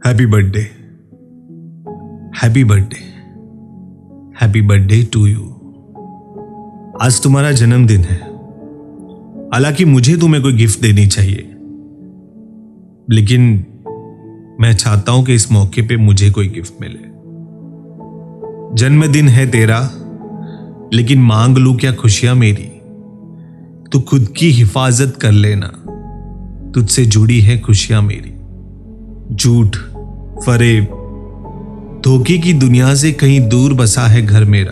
Happy birthday, happy birthday, happy birthday to you. आज तुम्हारा जन्मदिन है। हालांकि मुझे तुम्हें कोई गिफ्ट देनी चाहिए, लेकिन मैं चाहता हूं कि इस मौके पे मुझे कोई गिफ्ट मिले। जन्मदिन है तेरा, लेकिन मांग लूं क्या खुशियां मेरी? तू खुद की हिफाजत कर लेना, तुझसे जुड़ी है खुशियां मेरी। झूठ, फरेब, धोखे की दुनिया से कहीं दूर बसा है घर मेरा।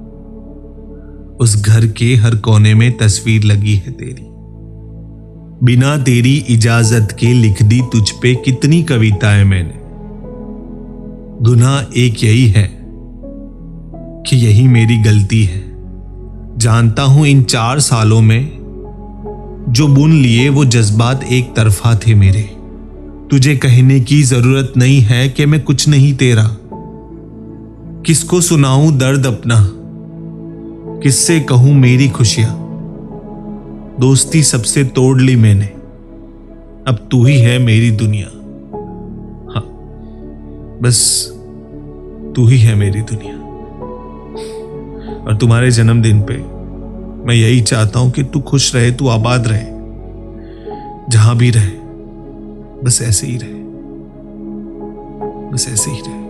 उस घर के हर कोने में तस्वीर लगी है तेरी। बिना तेरी इजाजत के लिख दी तुझ पे कितनी कविताएं मैंने। गुनाह एक यही है कि यही मेरी गलती है। जानता हूं इन 4 सालों में जो बुन लिए वो जज्बात एक तरफा थे मेरे। तुझे कहने की जरूरत नहीं है कि मैं कुछ नहीं तेरा। किसको सुनाऊं दर्द अपना, किससे कहूं मेरी खुशियां। दोस्ती सबसे तोड़ ली मैंने, अब तू ही है मेरी दुनिया। हाँ, बस तू ही है मेरी दुनिया। और तुम्हारे जन्मदिन पे मैं यही चाहता हूं कि तू खुश रहे, तू आबाद रहे, जहां भी रहे, बस ऐसे ही रहे, बस ऐसे ही रहे।